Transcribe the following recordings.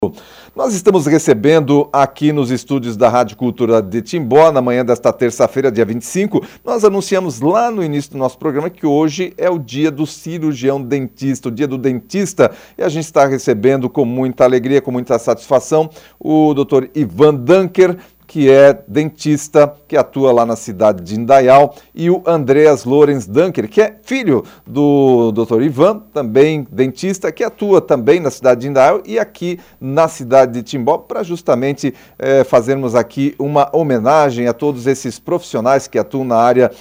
Nós estamos recebendo aqui nos estúdios da Rádio Cultura de Timbó, na manhã desta terça-feira, dia 25, nós anunciamos lá no início do nosso programa que hoje é o dia do cirurgião dentista, o dia do dentista, e a gente está recebendo com muita alegria, com muita satisfação, o Dr. Ivan Dunker, que é dentista, que atua lá na cidade de Indaial, e o Andreas Lorenz Dunker, que é filho do Dr. Ivan, também dentista, que atua também na cidade de Indaial e aqui na cidade de Timbó, para justamente fazermos aqui uma homenagem a todos esses profissionais que atuam na área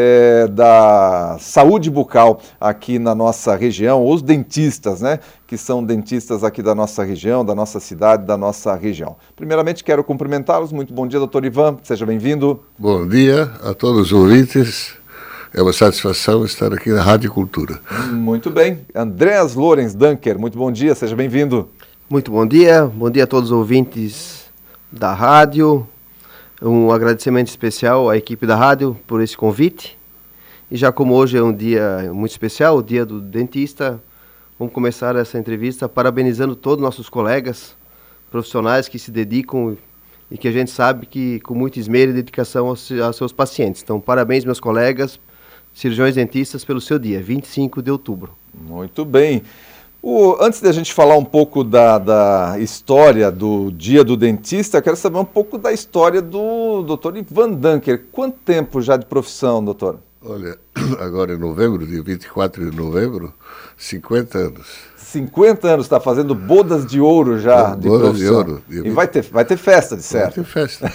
da saúde bucal aqui na nossa região, os dentistas, né? Que são dentistas aqui da nossa região, da nossa cidade, da nossa região. Primeiramente, quero cumprimentá-los. Muito bom dia, doutor Ivan. Seja bem-vindo. Bom dia a todos os ouvintes. É uma satisfação estar aqui na Rádio Cultura. Muito bem. Andreas Lorenz Dunker, muito bom dia. Seja bem-vindo. Muito bom dia. Bom dia a todos os ouvintes da rádio. Um agradecimento especial à equipe da rádio por esse convite. E já como hoje é um dia muito especial, o dia do dentista, vamos começar essa entrevista parabenizando todos os nossos colegas profissionais que se dedicam e que a gente sabe que com muito esmero e dedicação aos seus pacientes. Então, parabéns, meus colegas, cirurgiões dentistas, pelo seu dia, 25 de outubro. Muito bem. Antes de a gente falar um pouco da história do dia do dentista, eu quero saber um pouco da história do Dr. Ivan Dunker. Quanto tempo já de profissão, doutor? Olha, agora em novembro, dia 24 de novembro, 50 anos. 50 anos, está fazendo bodas de ouro já de bodas profissão. De ouro. E vai ter festa, de certo? Vai ter festa.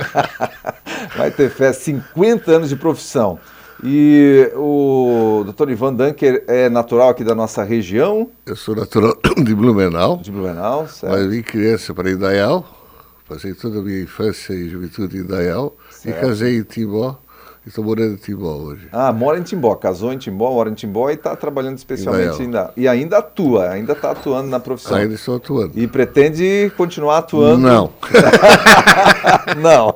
Vai ter festa, 50 anos de profissão. E o Dr. Ivan Dunker é natural aqui da nossa região? Eu sou natural de Blumenau. De Blumenau, certo. Mas vim criança para Indaial, passei toda a minha infância e juventude em Indaial, certo. E casei em Timbó. Estou morando em Timbó hoje. Ah, mora em Timbó, casou em Timbó, mora em Timbó e está trabalhando especialmente ainda. E ainda atua, ainda está atuando na profissão. Ainda estou atuando. E pretende continuar atuando? Não. Não.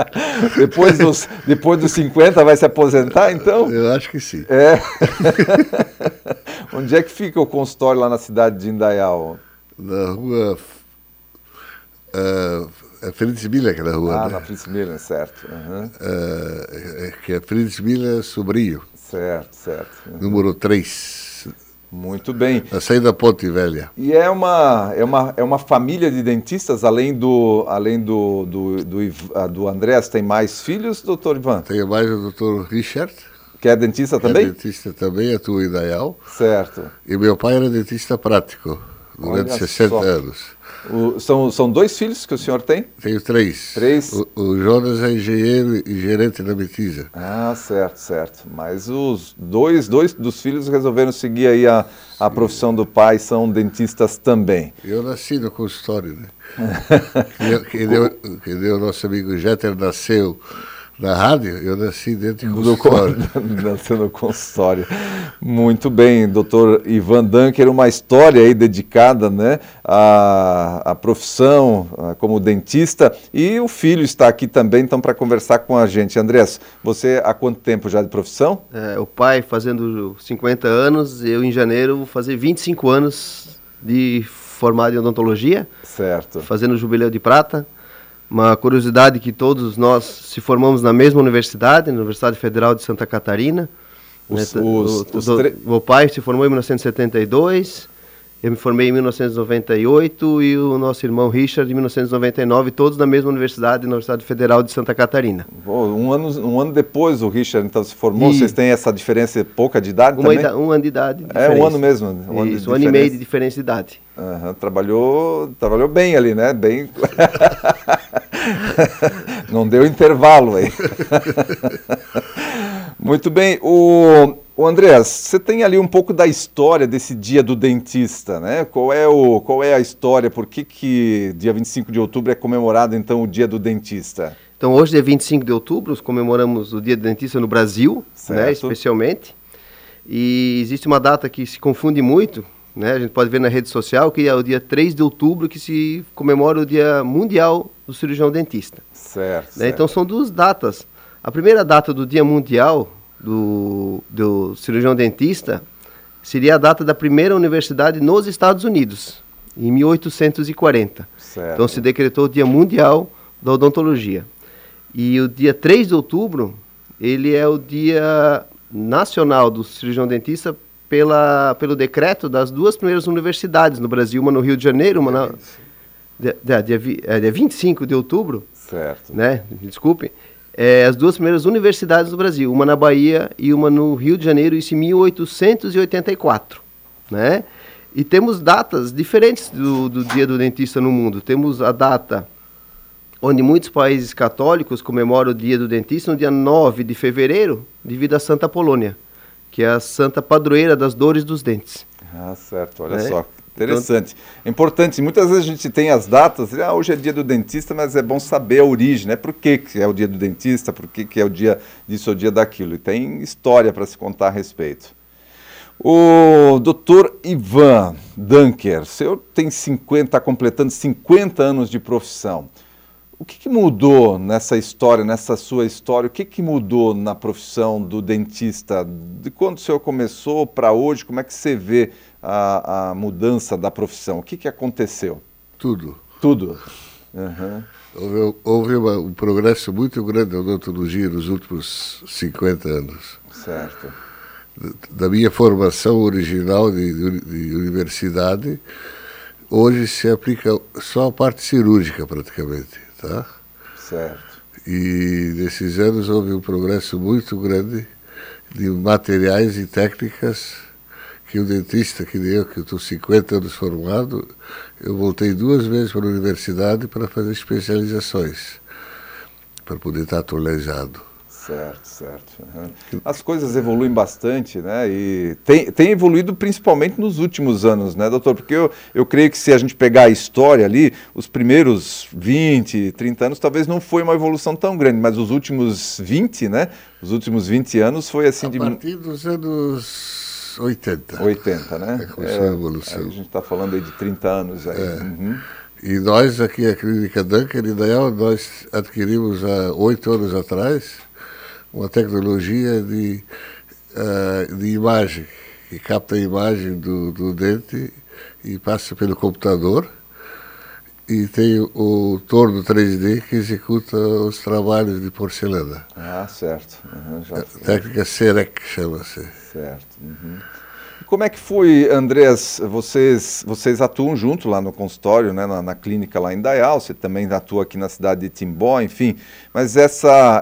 Depois dos 50 vai se aposentar, então? Eu acho que sim. É. Onde é que fica o consultório lá na cidade de Indaial? Na rua... Fritz Miller, aquela rua, né? Na Fritz Miller, certo. Uhum. Que é Fritz Miller Sobrinho. Certo. Uhum. Número 3. Muito bem. Na saída da Ponte Velha. E é uma família de dentistas, além do Andrés, tem mais filhos, doutor Ivan? Tem mais o doutor Richard. Que é dentista também? É dentista também, atua em Indaial. Certo. E meu pai era dentista prático, durante 60 anos. São dois filhos que o senhor tem? Tenho 3. 3? O Jonas é engenheiro e gerente da Metisa. Ah, certo. Mas os dois dos filhos resolveram seguir aí a profissão do pai, são dentistas também. Eu nasci no consultório, né? que deu o nosso amigo Jeter nasceu na rádio, eu nasci dentro do consultório. Nasceu no consultório. Muito bem, doutor Ivan Dunker, uma história aí dedicada, né, à profissão como dentista, e o filho está aqui também, então, para conversar com a gente. Andrés, você há quanto tempo já de profissão? O pai fazendo 50 anos, eu em janeiro vou fazer 25 anos de formado em odontologia. Certo. Fazendo o jubileu de prata. Uma curiosidade que todos nós se formamos na mesma universidade, na Universidade Federal de Santa Catarina. O pai se formou em 1972, eu me formei em 1998 e o nosso irmão Richard em 1999, todos na mesma universidade, na Universidade Federal de Santa Catarina. Um ano depois o Richard então se formou, vocês têm essa diferença pouca de idade também? Um ano de idade. Um ano mesmo? Um ano e meio de diferença de idade. Uhum, trabalhou bem ali, né? Bem... Não deu intervalo aí. Muito bem. O Andrés, você tem ali um pouco da história desse dia do dentista, né? Qual é a história? Por que dia 25 de outubro é comemorado, então, o dia do dentista? Então, hoje, dia 25 de outubro, comemoramos o dia do dentista no Brasil, né, especialmente. E existe uma data que se confunde muito, né? A gente pode ver na rede social que é o dia 3 de outubro que se comemora o Dia Mundial do Cirurgião Dentista. Certo. Então, são duas datas. A primeira data do Dia Mundial do cirurgião dentista seria a data da primeira universidade nos Estados Unidos. em 1840. Certo. Então se decretou o Dia Mundial da Odontologia. E o dia 3 de outubro, ele é o Dia Nacional do Cirurgião Dentista pelo decreto das duas primeiras universidades no Brasil, uma no Rio de Janeiro, uma na... Dia 25 de outubro, certo. Né? Desculpe. As duas primeiras universidades do Brasil, uma na Bahia e uma no Rio de Janeiro, isso em 1884, né? E temos datas diferentes do Dia do Dentista no mundo. Temos a data onde muitos países católicos comemoram o Dia do Dentista no dia 9 de fevereiro, devido a Santa Polônia, que é a santa padroeira das dores dos dentes. Ah, certo, olha só. Interessante. É importante, muitas vezes a gente tem as datas, hoje é dia do dentista, mas é bom saber a origem, né? Por que é o dia do dentista, por que é o dia disso ou o dia daquilo. E tem história para se contar a respeito. O Dr. Ivan Dunker, o senhor está completando 50 anos de profissão. O que mudou nessa história, nessa sua história? O que mudou na profissão do dentista? De quando o senhor começou para hoje, como é que você vê a mudança da profissão? O que aconteceu? Tudo. Tudo? Uhum. Houve um progresso muito grande na odontologia nos últimos 50 anos. Certo. Da minha formação original de universidade, hoje se aplica só a parte cirúrgica praticamente, tá? Certo. E nesses anos houve um progresso muito grande de materiais e técnicas que o dentista, que nem eu, que eu estou 50 anos formado, eu voltei 2 vezes para a universidade para fazer especializações, para poder estar atualizado. Certo. Uhum. As coisas evoluem bastante, né? E tem evoluído principalmente nos últimos anos, né, doutor? Porque eu creio que se a gente pegar a história ali, os primeiros 20, 30 anos talvez não foi uma evolução tão grande, mas os últimos 20, né? Os últimos 20 anos foi assim de... A partir dos anos 80. 80, né? Começou a evolução. A gente está falando aí de 30 anos aí. Uhum. E nós aqui, a Clínica Dunker e Dayal, nós adquirimos há 8 anos atrás uma tecnologia de imagem, que capta a imagem do dente e passa pelo computador, e tem o torno 3D que executa os trabalhos de porcelana. Ah, certo. Uhum, a técnica CEREC chama-se. Certo. Uhum. Como é que foi, Andrés, vocês atuam junto lá no consultório, né, na clínica lá em Dayal, você também atua aqui na cidade de Timbó, enfim, mas essa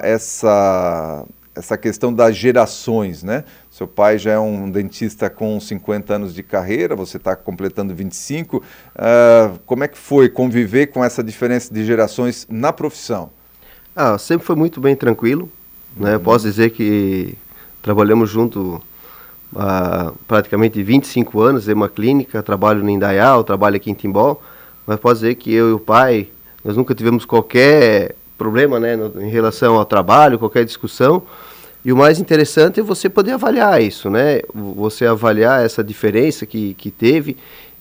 questão das gerações, né? Seu pai já é um dentista com 50 anos de carreira, você está completando 25, como é que foi conviver com essa diferença de gerações na profissão? Sempre foi muito bem tranquilo, né? Posso dizer que trabalhamos junto há praticamente 25 anos em uma clínica, trabalho no Indaial, trabalho aqui em Timbó, mas posso dizer que eu e o pai, nós nunca tivemos qualquer problema, né, em relação ao trabalho, qualquer discussão, e o mais interessante é você poder avaliar isso, né, você avaliar essa diferença que teve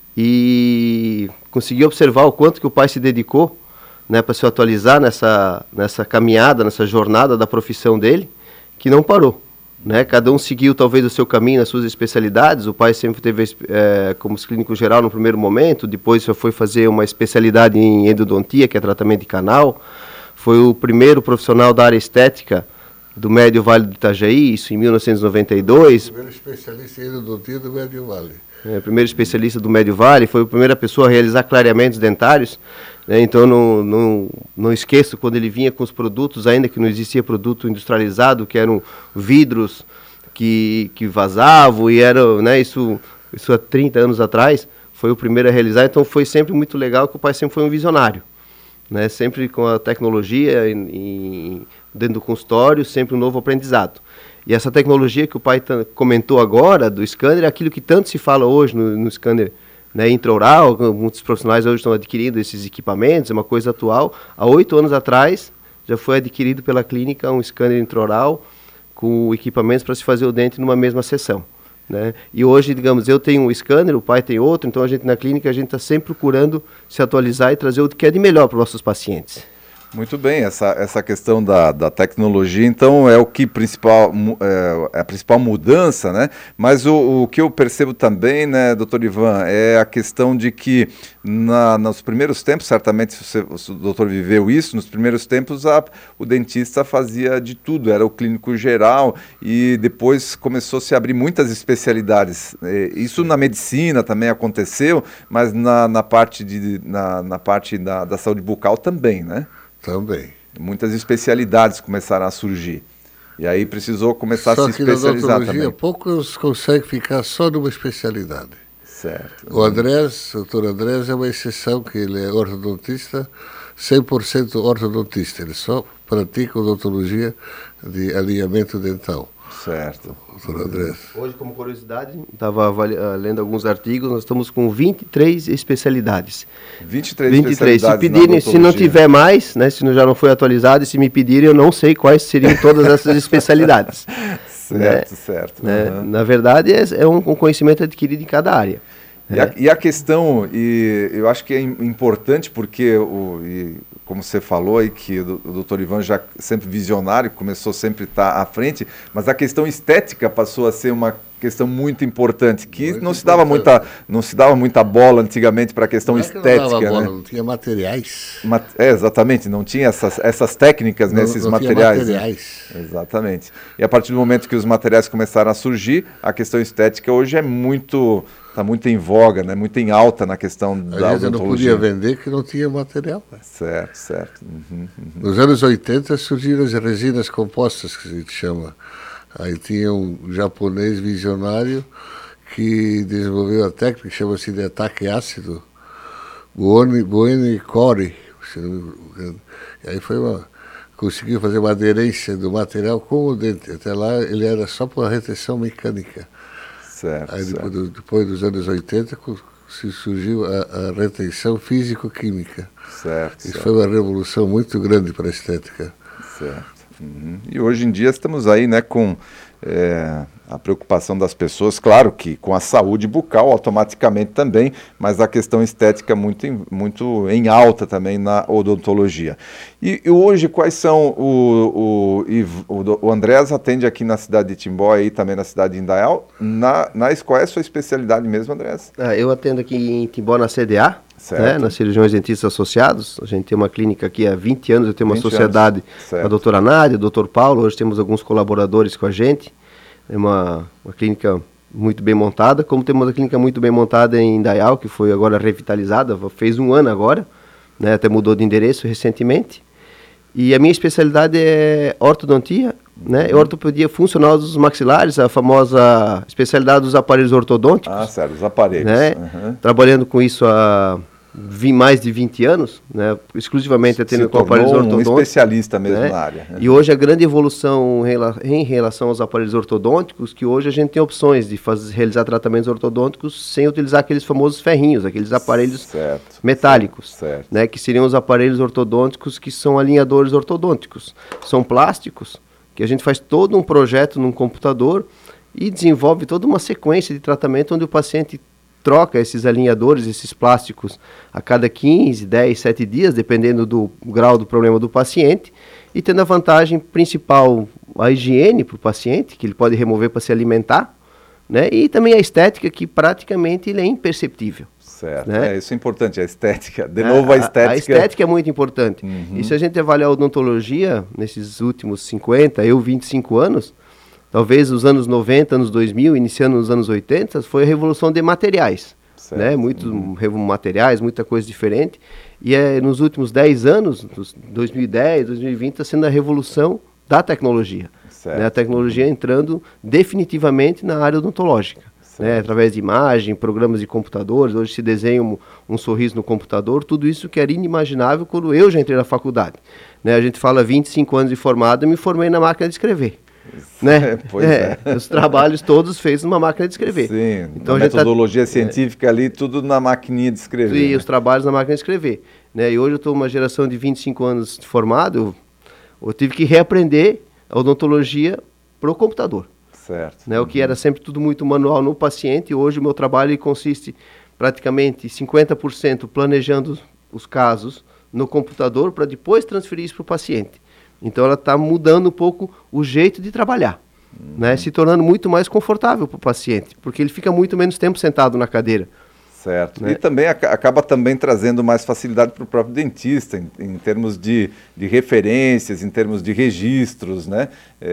e conseguir observar o quanto que o pai se dedicou, né, para se atualizar nessa caminhada, nessa jornada da profissão dele, que não parou. Né? Cada um seguiu talvez o seu caminho nas suas especialidades. O pai sempre teve como clínico geral no primeiro momento, depois já foi fazer uma especialidade em endodontia, que é tratamento de canal. Foi o primeiro profissional da área estética do Médio Vale do Itajaí, isso em 1992. Primeiro especialista em endodontia do Médio Vale. Primeiro especialista do Médio Vale, foi a primeira pessoa a realizar clareamentos dentários, né? Então não esqueço quando ele vinha com os produtos, ainda que não existia produto industrializado, que eram vidros que vazavam, e era, né, isso há 30 anos atrás, foi o primeiro a realizar. Então foi sempre muito legal, que o pai sempre foi um visionário, né? Sempre com a tecnologia dentro do consultório, sempre um novo aprendizado. E essa tecnologia que o pai comentou agora, do scanner, é aquilo que tanto se fala hoje no scanner, né, intraoral. Muitos profissionais hoje estão adquirindo esses equipamentos, é uma coisa atual. Há 8 anos atrás, já foi adquirido pela clínica um scanner intraoral com equipamentos para se fazer o dente numa mesma sessão, né? E hoje, digamos, eu tenho um scanner, o pai tem outro, então a gente na clínica está sempre procurando se atualizar e trazer o que é de melhor para os nossos pacientes. Muito bem, essa questão da tecnologia, então, é o que é a principal mudança, né? Mas o que eu percebo também, né, doutor Ivan, é a questão de que nos primeiros tempos, certamente o doutor viveu isso, nos primeiros tempos o dentista fazia de tudo, era o clínico geral, e depois começou a se abrir muitas especialidades. Isso na medicina também aconteceu, mas na parte da saúde bucal também, né? Também. Muitas especialidades começaram a surgir. E aí precisou começar a se especializar também. Poucos conseguem ficar só numa especialidade. Certo. O doutor Andrés, é uma exceção, que ele é ortodontista, 100% ortodontista. Ele só pratica odontologia de alinhamento dental. Certo. Doutor Andrés. Hoje, como curiosidade, estava lendo alguns artigos, nós estamos com 23 especialidades. 23 especialidades. Se pedirem, se não tiver mais, né, se já não foi atualizado, e se me pedirem, eu não sei quais seriam todas essas especialidades. Certo, né? certo. Né? Na verdade, é um conhecimento adquirido em cada área. E a questão, e eu acho que é importante porque, como você falou aí, que o doutor Ivan já sempre visionário, começou sempre a estar à frente, mas a questão estética passou a ser uma questão muito importante, que não se dava muita bola antigamente para a questão estética. Não dava bola, né? Não tinha materiais. Exatamente, não tinha essas técnicas, nesses materiais. Tinha materiais. Né? Exatamente. E a partir do momento que os materiais começaram a surgir, a questão estética hoje está muito em voga, né? Muito em alta na questão da odontologia. Não podia vender que não tinha material. Certo. Nos anos 80 surgiram as resinas compostas, que a gente chama. Aí tinha um japonês visionário que desenvolveu a técnica que chama-se de ataque ácido, Buoni Core. E aí conseguiu fazer uma aderência do material com o dente. Até lá ele era só por retenção mecânica. Certo. Aí depois dos anos 80 surgiu a retenção físico-química. Isso foi uma revolução muito grande para a estética. Certo. E hoje em dia estamos aí, né, com a preocupação das pessoas, claro que com a saúde bucal automaticamente também, mas a questão estética muito em alta também na odontologia. E hoje quais são o Andrés atende aqui na cidade de Timbó e também na cidade de Indaial. Qual é a sua especialidade mesmo, Andrés? Eu atendo aqui em Timbó na CDA. Né, nas cirurgiões dentistas associados. A gente tem uma clínica aqui há 20 anos, eu tenho uma sociedade com a doutora Nádia, o doutor Paulo, hoje temos alguns colaboradores com a gente. É uma clínica muito bem montada, como temos uma clínica muito bem montada em Indaial, que foi agora revitalizada, fez 1 ano agora, né, até mudou de endereço recentemente. E a minha especialidade é ortodontia, né, e ortopedia funcional dos maxilares, a famosa especialidade dos aparelhos ortodônticos. Certo, os aparelhos. Né, trabalhando com isso há mais de 20 anos, né, exclusivamente atendendo com aparelhos ortodônticos. Um especialista mesmo, né, na área. E hoje a grande evolução em relação aos aparelhos ortodônticos, que hoje a gente tem opções de realizar tratamentos ortodônticos sem utilizar aqueles famosos ferrinhos, aqueles aparelhos metálicos, né, que seriam os aparelhos ortodônticos que são alinhadores ortodônticos. São plásticos, que a gente faz todo um projeto num computador e desenvolve toda uma sequência de tratamento onde o paciente troca esses alinhadores, esses plásticos, a cada 15, 10, 7 dias, dependendo do grau do problema do paciente, e tendo a vantagem principal, a higiene para o paciente, que ele pode remover para se alimentar, né? E também a estética, que praticamente ele é imperceptível. Certo, né? Isso é importante, a estética. De novo, a estética. A estética é muito importante. E se a gente avaliar a odontologia, nesses últimos 50, 25 anos, talvez nos anos 90, anos 2000, iniciando nos anos 80, foi a revolução de materiais. Né? Muitos materiais, muita coisa diferente. E nos últimos 10 anos, 2010, 2020, está sendo a revolução da tecnologia. Né? A tecnologia entrando definitivamente na área odontológica. Né? Através de imagem, programas de computadores, hoje se desenha um sorriso no computador, tudo isso que era inimaginável quando eu já entrei na faculdade. Né? A gente fala 25 anos de formado, eu me formei na máquina de escrever. Né? Os trabalhos todos feitos numa máquina de escrever. Sim, então a metodologia científica ali, tudo na maquininha de escrever. E os trabalhos na máquina de escrever. Né? E hoje eu estou uma geração de 25 anos de formado, eu tive que reaprender a odontologia para o computador. Certo. Né? O que era sempre tudo muito manual no paciente, hoje o meu trabalho consiste praticamente 50% planejando os casos no computador para depois transferir isso para o paciente. Então ela está mudando um pouco o jeito de trabalhar, né? Se tornando muito mais confortável para o paciente, porque ele fica muito menos tempo sentado na cadeira. Certo. Né? E também acaba também trazendo mais facilidade para o próprio dentista, em termos de referências, em termos de registros, né?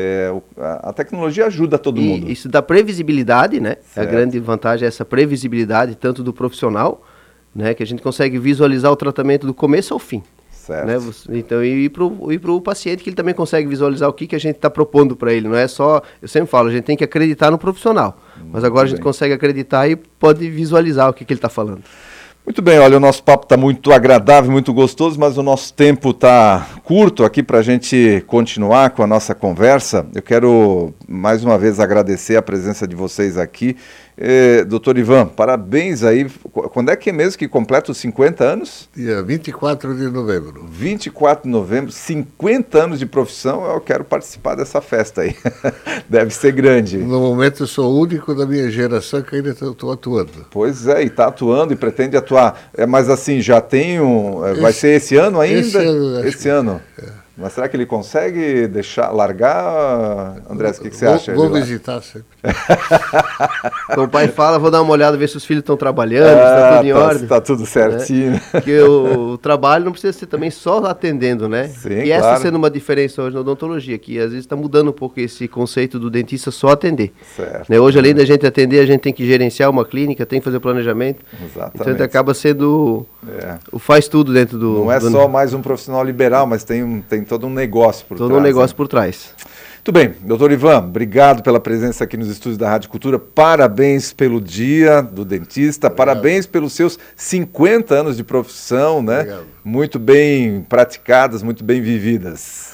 A tecnologia ajuda todo mundo. Isso dá previsibilidade, né? Certo. A grande vantagem é essa previsibilidade, tanto do profissional, né? Que a gente consegue visualizar o tratamento do começo ao fim. Certo. Né? Então, e para o paciente, que ele também consegue visualizar o que a gente está propondo para ele. Não é só, eu sempre falo, a gente tem que acreditar no profissional. Mas agora a gente consegue acreditar e pode visualizar o que ele está falando. Muito bem, olha, o nosso papo está muito agradável, muito gostoso, mas o nosso tempo está curto aqui para a gente continuar com a nossa conversa. Eu quero mais uma vez agradecer a presença de vocês aqui. Doutor Ivan, parabéns aí. Quando é que é mesmo que completa os 50 anos? Dia 24 de novembro. 24 de novembro, 50 anos de profissão, eu quero participar dessa festa aí. Deve ser grande. No momento eu sou o único da minha geração que ainda estou atuando. Pois é, e está atuando e pretende atuar. Mas assim, já tem vai ser esse ano ainda? Esse ano. Mas será que ele consegue largar, André? O que você acha? Vou visitar sempre. Então o pai fala, vou dar uma olhada, ver se os filhos estão trabalhando, se está tudo em ordem. Está tudo certinho. Né? Porque o trabalho não precisa ser também só atendendo, né? Sim, e essa sendo uma diferença hoje na odontologia, que às vezes está mudando um pouco esse conceito do dentista só atender. Certo. Né? Hoje, além da gente atender, a gente tem que gerenciar uma clínica, tem que fazer planejamento. Exatamente. Então ele acaba sendo o faz tudo dentro do... Não é só mais um profissional liberal, mas tem todo um negócio por trás. Todo um negócio por trás. Muito bem, doutor Ivan, obrigado pela presença aqui nos estúdios da Rádio Cultura, parabéns pelo dia do dentista, obrigado. Parabéns pelos seus 50 anos de profissão, né? Obrigado. Muito bem praticadas, muito bem vividas.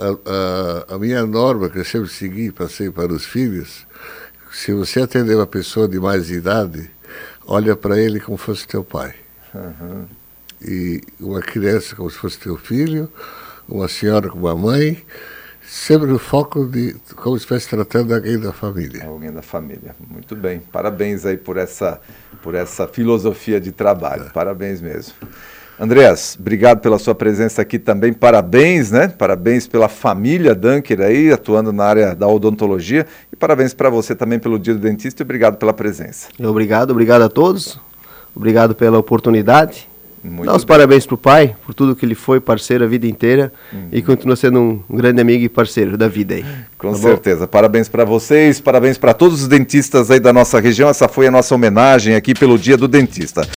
A minha norma que eu sempre segui, passei para os filhos, se você atender uma pessoa de mais idade, olha para ele como se fosse teu pai. Uhum. E uma criança como se fosse teu filho, uma senhora como a mãe, sempre no foco de como se estivesse tratando alguém da família. Alguém da família. Muito bem. Parabéns aí por essa filosofia de trabalho. Parabéns mesmo. Andreas, obrigado pela sua presença aqui também. Parabéns, né? Parabéns pela família Dunker aí, atuando na área da odontologia. E parabéns para você também pelo Dia do Dentista e obrigado pela presença. Obrigado a todos. Obrigado pela oportunidade. Dá os parabéns para o pai, por tudo que ele foi, parceiro a vida inteira, e continua sendo um grande amigo e parceiro da vida aí. Com certeza. Parabéns para vocês, parabéns para todos os dentistas aí da nossa região. Essa foi a nossa homenagem aqui pelo Dia do Dentista.